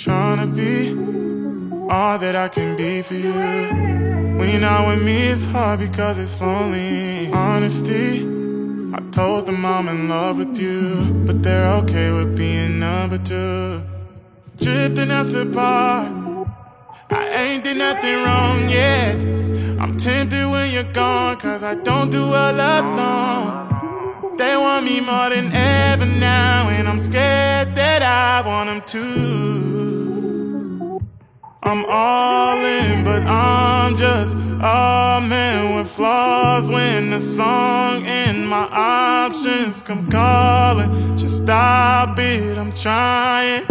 Tryna be all that I can be for you. When you're not with me, it's hard because it's lonely. Honesty, I told them I'm in love with you, but they're okay with being number two. Drifting us apart, I ain't did nothing wrong yet. I'm tempted when you're gone, cause I don't do well alone. They want me more than ever now, and I'm scared that I want them too. I'm all in, but I'm just a man with flaws. When the song and my options come calling, just stop it, I'm trying.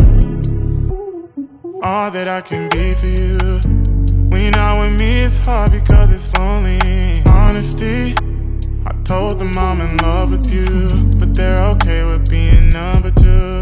All that I can be for you. When you're not with me, it's hard because it's lonely. Honesty, I told them I'm in love with you, but they're okay with being number two.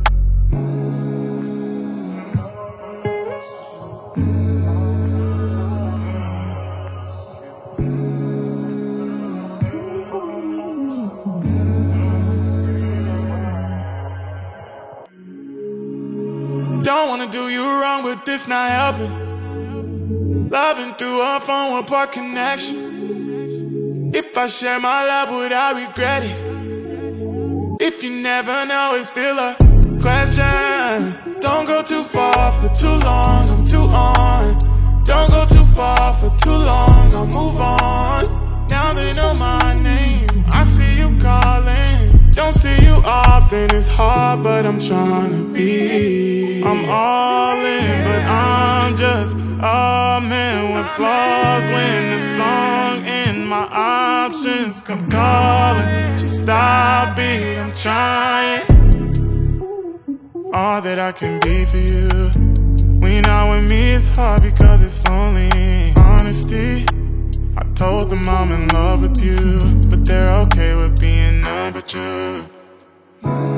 Don't wanna do you wrong, but this not helping. Loving through a phone with poor connection. If I share my love, would I regret it? If you never know, it's still a question. Don't go too far for too long, I'm too on. Don't go too far for too long, I'll move on. Now they know my name, I see you calling. Don't see you often, it's hard, but I'm trying to be. I'm all in, but I'm just a man with flaws. When the song and my options come calling, just stop it, I'm trying. All that I can be for you. When you're not with me, it's hard because it's lonely. Honesty, I told them I'm in love with you, but they're okay with being number two.